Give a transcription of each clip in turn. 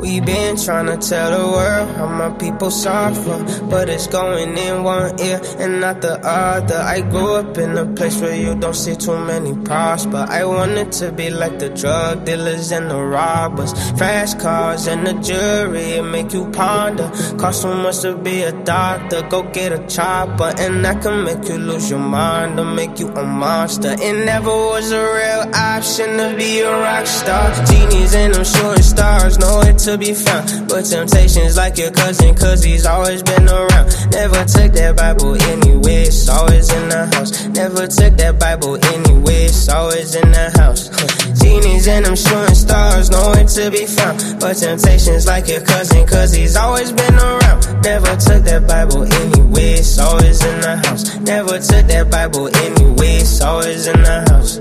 We been tryna tell the world how my people suffer, but it's going in one ear and not the other. I grew up in a place where you don't see too many prosper. I wanted to be like the drug dealers and the robbers, fast cars and the jury, it make you ponder. Cost so much to be a doctor, go get a chopper, and that can make you lose your mind or make you a monster. It never was a real option to be a rock star. Genies and them shooting stars, nowhere to be found, but temptation's like your cousin, cause he's always been around. Never took that Bible anywhere, it's always in the house. Never took that Bible anywhere, it's always in the house. Genies and them shooting stars, nowhere to be found, but temptation's like your cousin, cause he's always been around. Never took that Bible anywhere, it's always in the house. Never took that Bible anywhere, it's always in the house.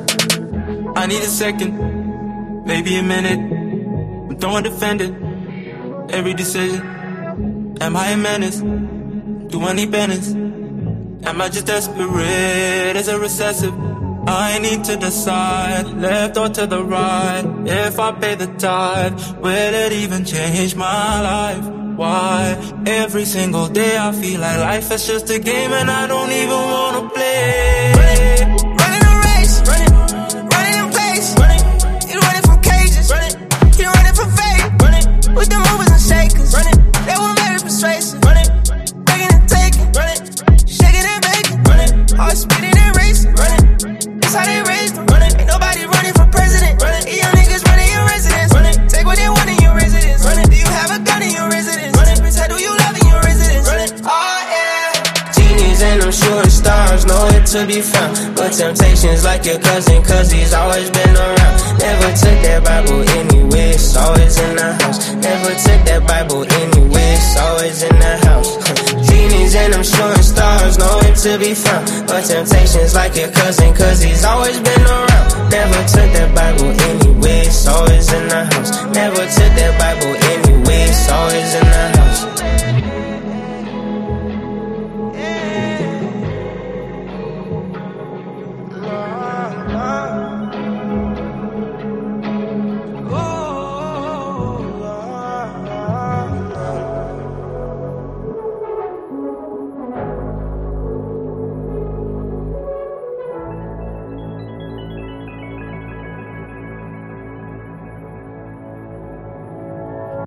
I need a second, maybe a minute. I'm throwing defended. Every decision. Am I a menace? Do I need penance? Am I just desperate? Is it recessive? I need to decide, left or to the right. If I pay the tithe, will it even change my life? Why? Every single day I feel like life is just a game and I don't even wanna play. Running a race, running in place. You running from cages, you running from fate. With the movers and shakers, they were very persuasive. Breaking and taking, shaking and baking, heart speeding and racing. That's how they raised them. Ain't nobody running for president. The young niggas running your residence. Take what they want in your residence. Do you have a gun in your residence? Bitch, how do you love in your residence? Oh yeah. Genies and them shooting stars, nowhere to be found, but temptation's like your cousin, cause he's always been around. Never took that Bible anywhere, it's always in the house. Never took that Bible anywhere, it's always in the house. Genies and them shooting stars, nowhere to be found, but temptation's like your cousin, cause he's always been around. Never took that Bible anywhere, it's always in the house. Never took that Bible